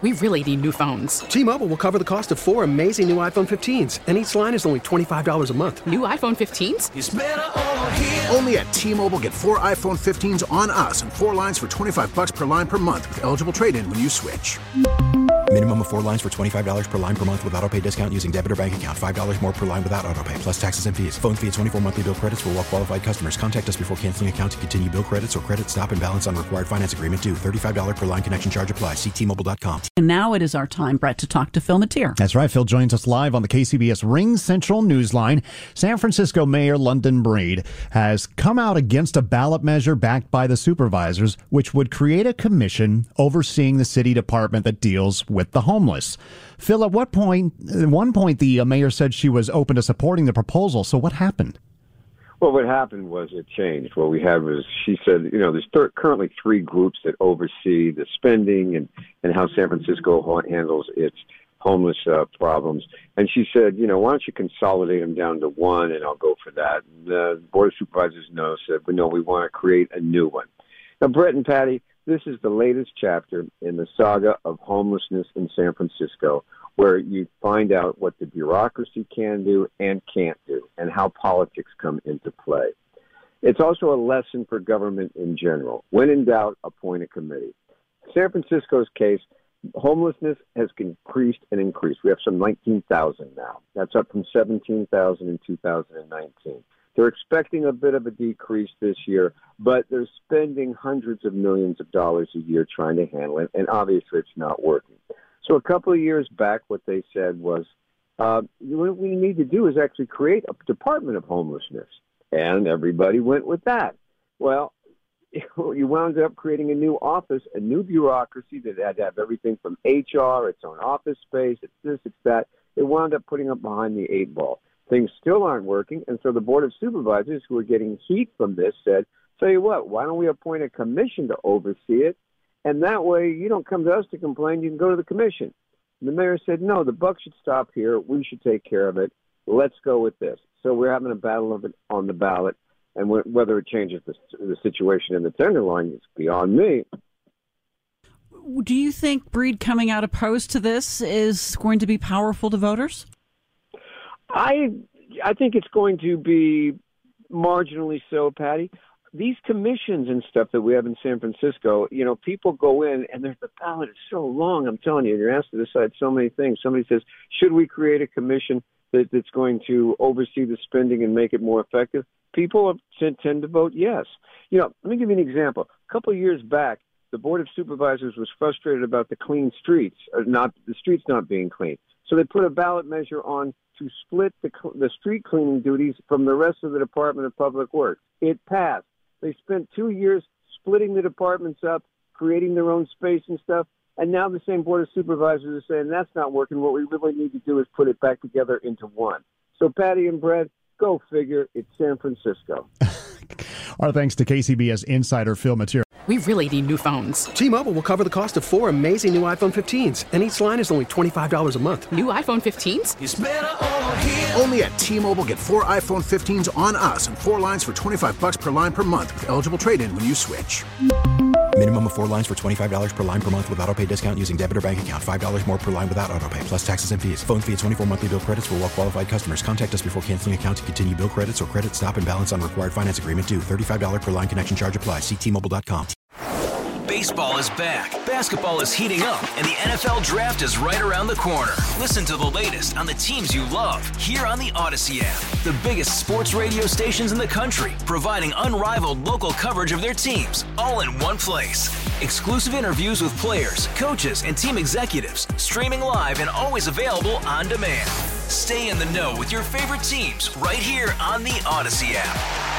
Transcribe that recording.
We really need new phones. T-Mobile will cover the cost of 4 amazing new iPhone 15s, and each line is only $25 a month. New iPhone 15s? It's better over here. Only at T-Mobile, get 4 iPhone 15s on us and 4 lines for $25 per line per month with eligible trade-in when you switch. Minimum of 4 lines for $25 per line per month with autopay discount using debit or bank account. $5 more per line without autopay, plus taxes and fees. Phone fee at 24 monthly bill credits for well-qualified customers. Contact us before canceling account to continue bill credits or credit stop and balance on required finance agreement due. $35 per line connection charge applies. See T-Mobile.com. And now it is our time, Brett, to talk to Phil Matier. That's right. Phil joins us live on the KCBS Ring Central Newsline. San Francisco Mayor London Breed has come out against a ballot measure backed by the supervisors, which would create a commission overseeing the city department that deals with the homeless. Phil, at one point, the mayor said she was open to supporting the proposal. So what happened? Well, what happened was it changed. What we had was she said, there's currently 3 groups that oversee the spending and how San Francisco handles its homeless problems. And she said, why don't you consolidate them down to one, and I'll go for that. And the Board of Supervisors said, no, we want to create a new one. Now, Brett and Patty, this is the latest chapter in the saga of homelessness in San Francisco, where you find out what the bureaucracy can do and can't do, and how politics come into play. It's also a lesson for government in general. When in doubt, appoint a committee. San Francisco's case, homelessness has increased and increased. We have some 19,000 now. That's up from 17,000 in 2019. They're expecting a bit of a decrease this year, but they're spending hundreds of millions of dollars a year trying to handle it, and obviously it's not working. So a couple of years back, what they said was, what we need to do is actually create a Department of Homelessness, and everybody went with that. Well, you wound up creating a new office, a new bureaucracy that had to have everything from HR, its own office space, it's this, it's that. It wound up putting up behind the 8 ball. Things still aren't working, and so the Board of Supervisors, who are getting heat from this, said, tell you what, why don't we appoint a commission to oversee it, and that way you don't come to us to complain, you can go to the commission. And the mayor said, no, the buck should stop here, we should take care of it, let's go with this. So we're having a battle of it on the ballot, and whether it changes the situation in the Tenderloin is beyond me. Do you think Breed coming out opposed to this is going to be powerful to voters? I think it's going to be marginally so, Patty. These commissions and stuff that we have in San Francisco, people go in and the ballot is so long, I'm telling you, you're asked to decide so many things. Somebody says, should we create a commission that's going to oversee the spending and make it more effective? People tend to vote yes. Let me give you an example. A couple of years back, the Board of Supervisors was frustrated about the clean streets, the streets not being clean. So they put a ballot measure on to split the street cleaning duties from the rest of the Department of Public Works. It passed. They spent 2 years splitting the departments up, creating their own space and stuff, and now the same Board of Supervisors is saying that's not working. What we really need to do is put it back together into one. So Patty and Brett, go figure, it's San Francisco. Our thanks to KCBS insider Phil Matier. We really need new phones. T-Mobile will cover the cost of 4 amazing new iPhone 15s, and each line is only $25 a month. New iPhone 15s? It's better over here. Only at T-Mobile, get 4 iPhone 15s on us and 4 lines for $25 per line per month with eligible trade-in when you switch. Minimum of 4 lines for $25 per line per month with autopay discount using debit or bank account. $5 more per line without autopay, plus taxes and fees. Phone fee at 24 monthly bill credits for well-qualified customers. Contact us before canceling account to continue bill credits or credit stop and balance on required finance agreement due. $35 per line connection charge applies. See T-Mobile.com. Baseball is back, basketball is heating up, and the NFL Draft is right around the corner. Listen to the latest on the teams you love here on the Odyssey app. The biggest sports radio stations in the country, providing unrivaled local coverage of their teams, all in one place. Exclusive interviews with players, coaches, and team executives, streaming live and always available on demand. Stay in the know with your favorite teams right here on the Odyssey app.